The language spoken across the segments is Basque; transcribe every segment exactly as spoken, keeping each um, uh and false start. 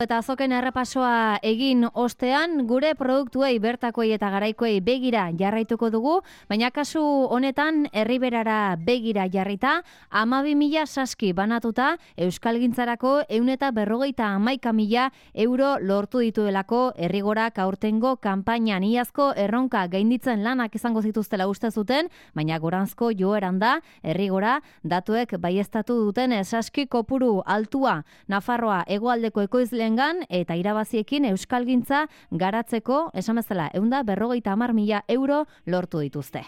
Eta azoken errepasoa egin ostean, gure produktuei bertakoei eta garaikoei begira jarraituko dugu, baina kasu honetan Erriberara begira jarrita, hamabi mila saski banatuta euskalgintzarako ehun eta berrogeita hamaika mila euro lortu dituelako Errigorak aurtengo kanpainan. Iazko erronka gainditzen lanak izango zituztela uste zuten, baina goranzko joeran da Errigora datuek baieztatu duten saski kopuru altua Nafarroa hegoaldeko ekoizleen eta irabaziekin euskalgintza garatzeko, esan bezala, ehun eta berrogeita hamar mila euro lortu dituzte.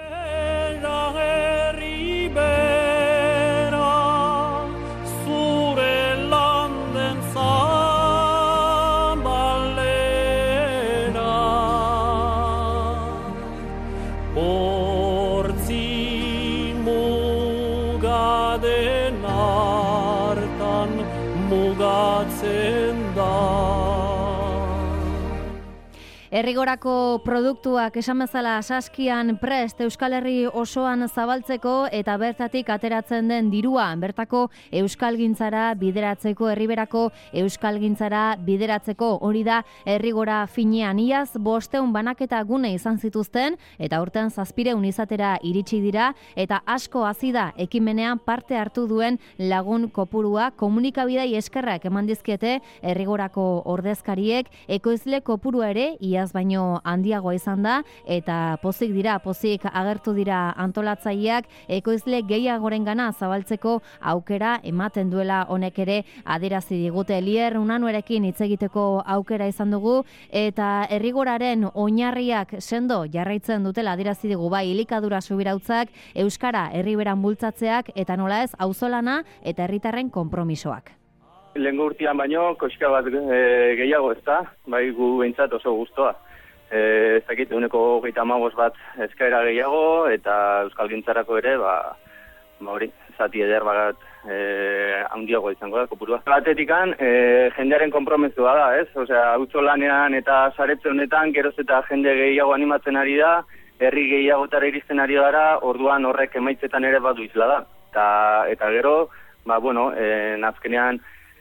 Errigorako produktuak esan bezala saskian prest Euskal Herri osoan zabaltzeko eta bertatik ateratzen den dirua bertako euskalgintzara bideratzeko, Erriberako euskalgintzara bideratzeko, hori da Errigora finean. Iaz bosteun banaketa gune izan zituzten eta urtean zazpireun izatera iritsi dira eta asko hazi da ekimenean parte hartu duen lagun kopurua. Komunikabidei eskerrak eman dizkiete Errigorako ordezkariek, ekoizle kopurua ere iaz baino handiagoa izan da eta pozik dira, pozik agertu dira antolatzaileak ekoizle gehiagorengana zabaltzeko aukera ematen duela honek ere adierazi digute. Lier Unanuerekin hitz egiteko aukera izan dugu eta Errigoraren oinarriak sendo jarraitzen dutela adierazi digu, bai elikadura subirautzak, euskara Erriberan bultzatzeak eta nola ez auzolana eta herritarren konpromisoak. Lehengo urtean baino, koxka bat e, gehiago ez da, bai gu behintzat oso guztua. E, ez dakit, uneko hogeita hamabost bat eskaera gehiago, eta euskalgintzarako ere, ba, ba hori, zati eder bat e, handiago izango da, kopurua. Batetikan, e, jendearen konpromezua da, ez? Osea, auzolanean eta saretze honetan, geroz eta jende gehiago animatzen ari da, herri gehiagotara iristen ari gara, orduan horrek emaitzetan ere badu izla da. Eta, eta gero, ba, bueno, e, nazkenean,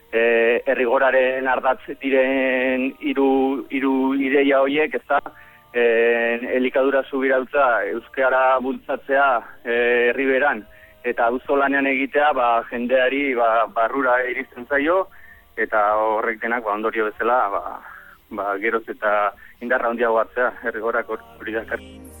E, Errigoraren ardatz diren hiru hiru ideia horiek, ezta, e, elikadura subirautza euskara bultzatzea e, Erriberan eta auzolanean egitea, ba, jendeari ba, barrura iristen zaio eta horrek denak ba, ondorio bezala ba, ba, geroz eta indarra handiago hartzea Errigorak hori dakar.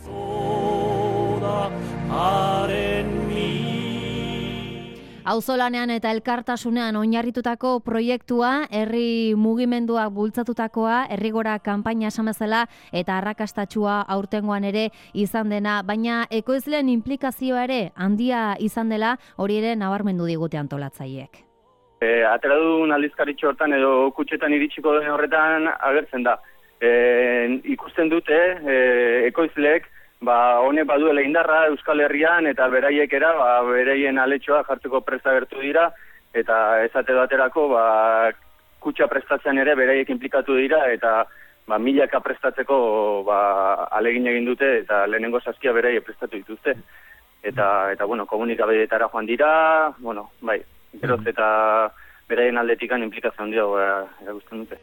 Auzolanean eta elkartasunean oinarritutako proiektua, herri mugimenduak bultzatutakoa, Errigora kanpaina esan bezala eta arrakastatsua aurtengoan ere izan dena, baina ekoizleen inplikazioa ere handia izan dela, hori ere nabarmendu digute antolatzaileek. E, atera duen aldizkaritxo hortan edo kutxetan iritsiko den horretan agertzen da. E, ikusten dute e, ekoizleek ba, honek baduela indarra Euskal Herrian eta beraiek era, ba, beraien aletxoa jartzeko presta gertu dira eta esate baterako ba, kutxa prestatzen ere beraiek inplikatu dira eta ba, milaka prestatzeko ba, alegin egin dute eta lehenengo saskia beraiek prestatu dituzte. Eta, eta bueno, komunikabideetara joan dira, bueno, bai, geroz eta beraien aldetikan inplikazio handia erakusten dute.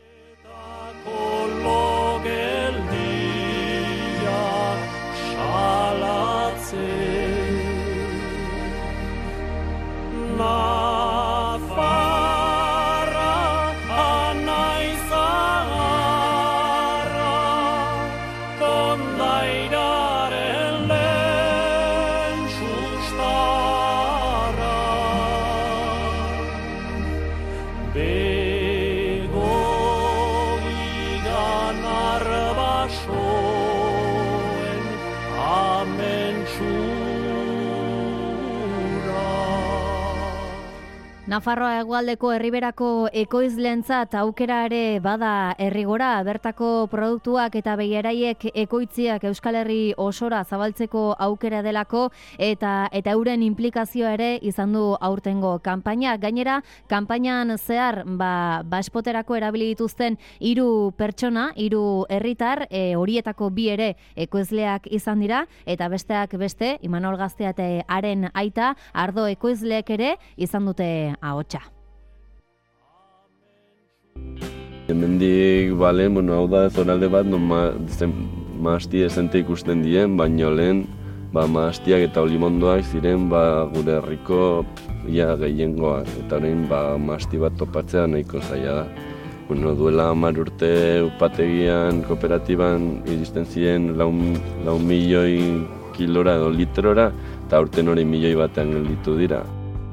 Nafarroa hegoaldeko Erriberako ekoizleentzat aukera ere bada Errigora, bertako produktuak eta begeraiek ekoitziak Euskal Herri osora zabaltzeko aukera delako eta eta euren inplikazioa ere izan du aurtengo kanpaina. Gainera, kanpainan zehar ba, ba espoterako erabili dituzten hiru pertsona, hiru herritar, e, horietako bi ere ekoizleak izan dira eta besteak beste, Imanol Gaztea eta haren aita, Ardo ekoizleek ere izan dute ahotsa. Hemendik, bale, bueno, hau da zonalde bat, non ma, zen, mahasti esente ikusten dien, baino lehen, ba, mahastiak eta olimondoak ziren, ba, gure herriko ia gehiengoak, eta orain, ba, mahasti bat topatzea nahiko zaila da. Bueno, duela hamar urte upategian, kooperatiban, iristen ziren lau, lau milioi kilora edo litrora, eta aurten hori milioi batean gelditu dira.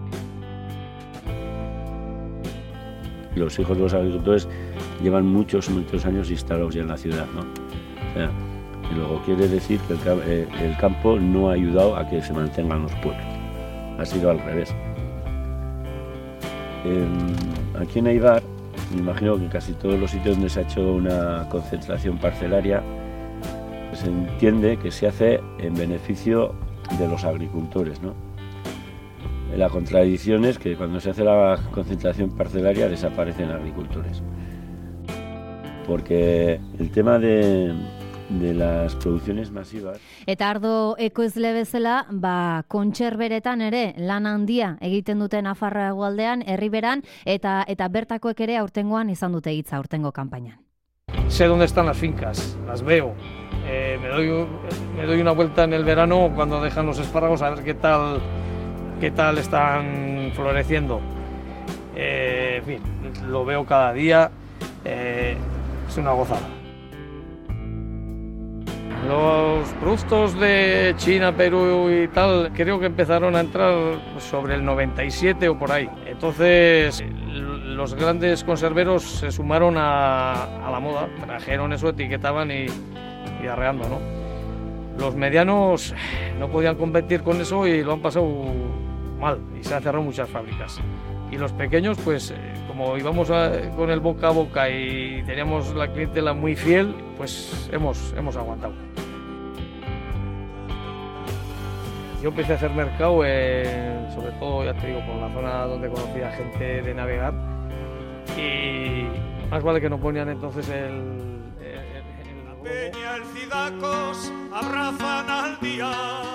Los hijos de los agricultores llevan muchos, muchos años instalados ya en la ciudad, ¿no? O sea, y luego quiere decir que el, eh, el campo no ha ayudado a que se mantengan los pueblos. Ha sido al revés. Eh, aquí en Eibar, me imagino que casi todos los sitios donde se ha hecho una concentración parcelaria, se entiende que se hace en beneficio de los agricultores, ¿no? La contradicción es que cuando se hace la concentración parcelaria desaparecen agricultores. Porque el tema de, de las producciones masivas... Eta ardo ekoizle bezala, ba, kontserberetan ere lan handia egiten dute Nafarroa hegoaldean, herriberan, eta eta bertakoek ere aurtengoan izan dute hitza aurtengo kanpainan. Sé dónde están las fincas, las veo. Eh, me doy, me doy una vuelta en el verano cuando dejan los espárragos a ver qué tal, qué tal están floreciendo. Eh, en fin, lo veo cada día, eh, es una gozada. Los productos de China, Perú y tal, creo que empezaron a entrar sobre el noventa y siete o por ahí. Entonces, los grandes conserveros se sumaron a, a la moda, trajeron eso, etiquetaban y, y arreando, ¿no? Los medianos no podían competir con eso y lo han pasado mal y se han cerrado muchas fábricas. Y los pequeños, pues como íbamos a, con el boca a boca y teníamos la clientela muy fiel, pues hemos, hemos aguantado. Yo empecé a hacer mercado, eh, sobre todo, ya te digo, por la zona donde conocía gente de navegar. Y más vale que no ponían entonces el... el, el la peña, el cidacos abrazan al día.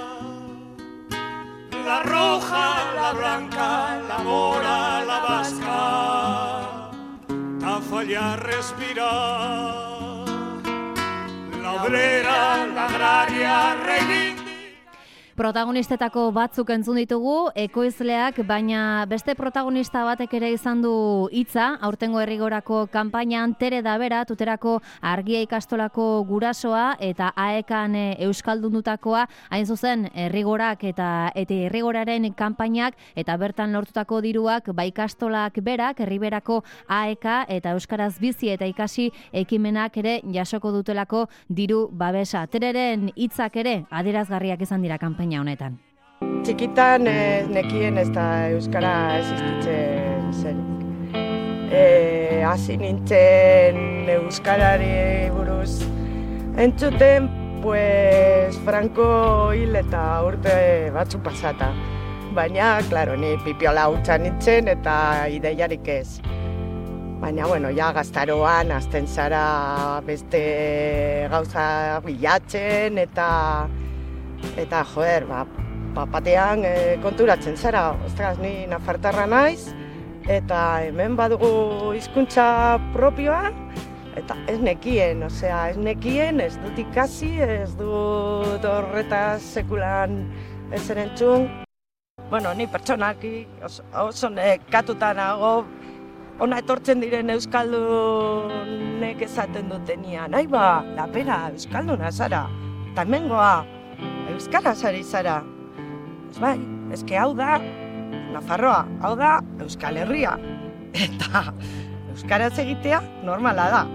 La roja, la blanca, la mora, la vasca, Tafalla respira, la obrera, la agraria reivindica. Protagonistetako batzuk entzun ditugu, ekoizleak, baina beste protagonista batek ere izan du hitza, aurtengo herrigorako kanpainan Tere da bera, Tuterako Argia ikastolako gurasoa eta aekan euskaldundutakoa, hain zuzen herrigorak eta eta herrigoraren kanpainak eta bertan lortutako diruak ba ikastolak berak, herriberako aeka eta euskaraz bizi eta ikasi ekimenak ere jasoko dutelako diru babesa. Tereren hitzak ere adierazgarriak izan dira kanpainan honetan. Txikitan ez nekien ez da euskara existitzen zen. E, hasi nintzen euskarari buruz entzuten, pues Franco hil eta urte batzu pasata. Baina, klaro, ni pipiola hutsa nintzen eta ideiarik ez. Baina, bueno, ja gaztaroan hasten zara beste gauza bilatzen eta Eta, joder, ba, batean e, konturatzen zara, ostras, ni nafartarra naiz, eta hemen badugu hizkuntza propioa, eta ez nekien, osea, ez nekien, ez dut ikasi, ez dut horretaz sekulan ez erentzun. Bueno, ni pertsonaki oso, oso nekatuta nago, ona etortzen diren euskaldunek esaten dutenian, nahi ba, lapera, euskalduna zara, eta hemengoa, euskaraz ari zara. Ez bai, eske hau da Nafarroa, hau da Euskal Herria. Eta euskaraz egitea normala da.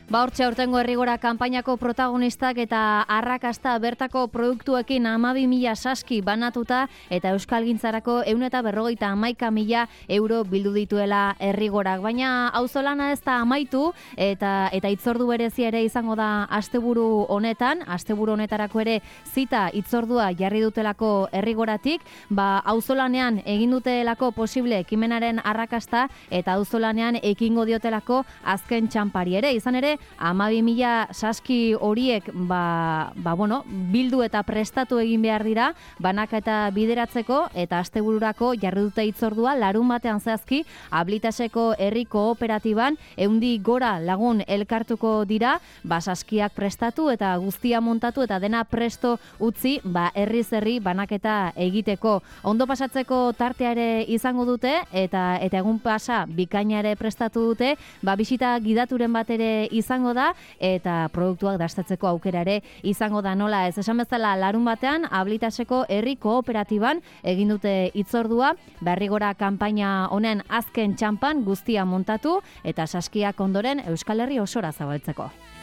Ba hortxe aurtengo Herrigora kanpainako protagonistak eta arrakasta bertako produktuekin hamabi mila saski banatuta eta euskalgintzarako ehun eta berrogeita hamaika mila euro bildu dituela Herrigorak. Baina auzolana ez da amaitu eta eta hitzordu berezia ere izango da asteburu honetan, asteburu honetarako ere zita hitzordua jarri dutelako Herrigoratik, ba auzolanean egin dutelako posible ekimenaren arrakasta eta auzolanean ekingo diotelako azken txanpari ere. Izan ere hamabi mila saski horiek ba, ba, bueno, bildu eta prestatu egin behar dira banaka eta bideratzeko eta astebururako jarri dute hitzordua larun batean zehazki Ablitaseko herri kooperatiban ehundik gora lagun elkartuko dira ba, saskiak prestatu eta guztia montatu eta dena presto utzi ba, herriz herri banaketa egiteko. Ondo pasatzeko tartea ere izango dute eta eta egun pasa bikaina ere prestatu dute, ba, bisita gidaturen bat ere izango da eta produktuak dastatzeko aukera ere izango da. Nola ez esan bezala larun batean Ablitaseko herri kooperatiban egin dute hitzordua Herrigora kanpaina honen azken txanpan guztia montatu eta saskiak ondoren Euskal Herri osora zabaltzeko.